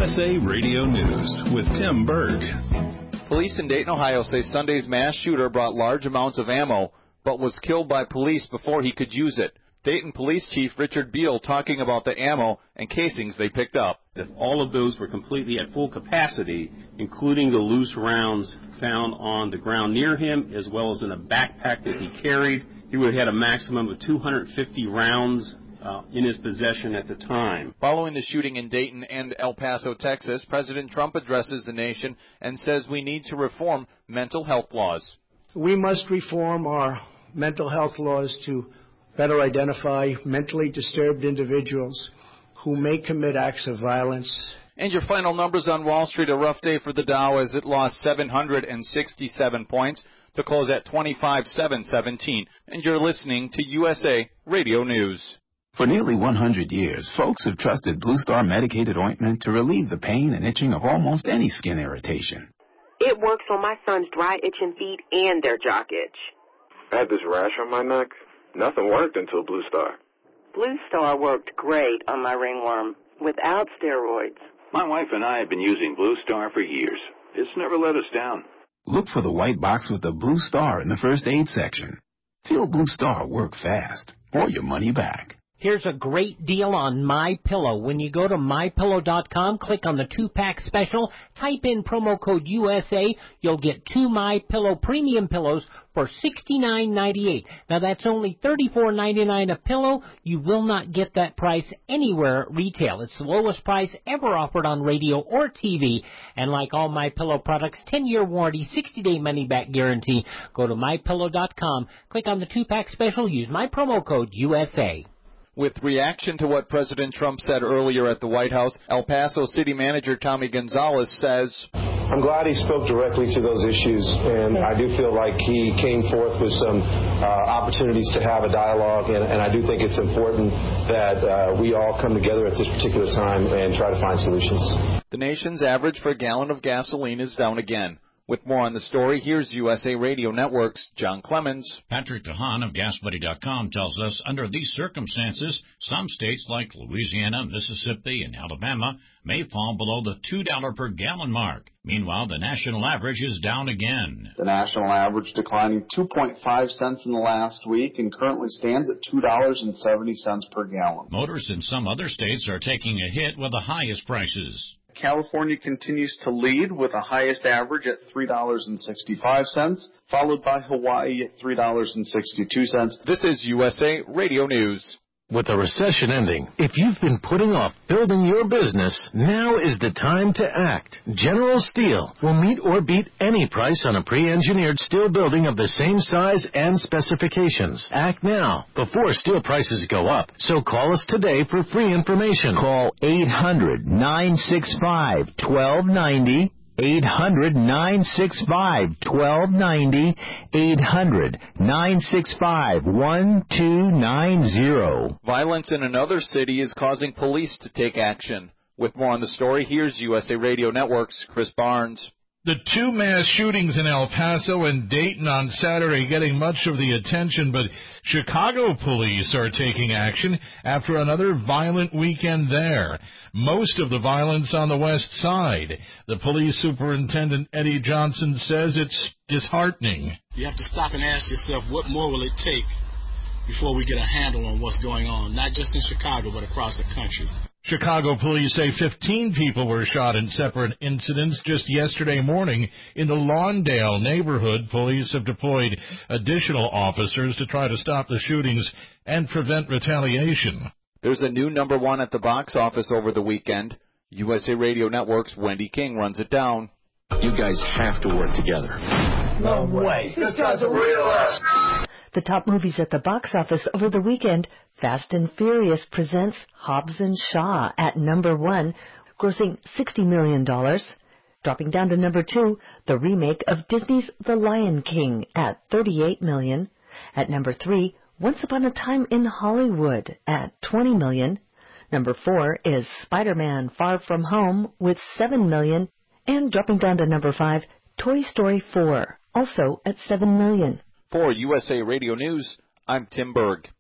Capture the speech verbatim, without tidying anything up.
S A Radio News with Tim Berg. Police in Dayton, Ohio say Sunday's mass shooter brought large amounts of ammo, but was killed by police before he could use it. Dayton Police Chief Richard Beal talking about the ammo and casings they picked up. If all of those were completely at full capacity, including the loose rounds found on the ground near him, as well as in a backpack that he carried, he would have had a maximum of two hundred fifty rounds uh, in his possession at the time. Following the shooting in Dayton and El Paso, Texas, President Trump addresses the nation and says we need to reform mental health laws. We must reform our mental health laws to better identify mentally disturbed individuals who may commit acts of violence. And your final numbers on Wall Street, a rough day for the Dow as it lost seven hundred sixty-seven points to close at twenty-five seven seventeen. And you're listening to U S A Radio News. For nearly one hundred years, folks have trusted Blue Star medicated ointment to relieve the pain and itching of almost any skin irritation. It works on my son's dry, itching feet and their jock itch. I had this rash on my neck. Nothing worked until Blue Star. Blue Star worked great on my ringworm without steroids. My wife and I have been using Blue Star for years. It's never let us down. Look for the white box with the Blue Star in the first aid section. Feel Blue Star work fast, or your money back. Here's a great deal on MyPillow. When you go to my pillow dot com, click on the two-pack special, type in promo code U S A, you'll get two MyPillow premium pillows for sixty-nine ninety-eight. Now, that's only thirty-four ninety-nine a pillow. You will not get that price anywhere at retail. It's the lowest price ever offered on radio or T V. And like all MyPillow products, ten-year warranty, sixty-day money-back guarantee. Go to my pillow dot com, click on the two-pack special, use my promo code U S A. With reaction to what President Trump said earlier at the White House, El Paso City Manager Tommy Gonzalez says, I'm glad he spoke directly to those issues, and I do feel like he came forth with some uh, opportunities to have a dialogue, and, and I do think it's important that uh, we all come together at this particular time and try to find solutions. The nation's average for a gallon of gasoline is down again. With more on the story, here's U S A Radio Network's John Clemens. Patrick DeHaan of Gas Buddy dot com tells us under these circumstances, some states like Louisiana, Mississippi, and Alabama may fall below the two dollars per gallon mark. Meanwhile, the national average is down again. The national average declining two point five cents in the last week and currently stands at two dollars and seventy cents per gallon. Motorists in some other states are taking a hit with the highest prices. California continues to lead with the highest average at three dollars and sixty-five cents, followed by Hawaii at three dollars and sixty-two cents. This is U S A Radio News. With the recession ending, if you've been putting off building your business, now is the time to act. General Steel will meet or beat any price on a pre-engineered steel building of the same size and specifications. Act now, before steel prices go up. So call us today for free information. Call eight hundred, nine six five, one two nine zero. eight hundred, nine six five, one two nine zero. eight hundred, nine six five, one two nine zero. Violence in another city is causing police to take action. With more on the story, here's U S A Radio Network's Chris Barnes. The two mass shootings in El Paso and Dayton on Saturday getting much of the attention, but Chicago police are taking action after another violent weekend there. Most of the violence on the west side. The police superintendent, Eddie Johnson, says it's disheartening. You have to stop and ask yourself, what more will it take before we get a handle on what's going on, not just in Chicago, but across the country. Chicago police say fifteen people were shot in separate incidents just yesterday morning in the Lawndale neighborhood. Police have deployed additional officers to try to stop the shootings and prevent retaliation. There's a new number one at the box office over the weekend. U S A Radio Network's Wendy King runs it down. You guys have to work together. No way. This guy's a real ass. The top movies at the box office over the weekend, Fast and Furious presents Hobbs and Shaw at number one, grossing sixty million dollars. Dropping down to number two, the remake of Disney's The Lion King at thirty-eight million dollars. At number three, Once Upon a Time in Hollywood at twenty million dollars. Number four is Spider-Man Far From Home with seven million dollars. And dropping down to number five, Toy Story four, also at seven million dollars. For U S A Radio News, I'm Tim Berg.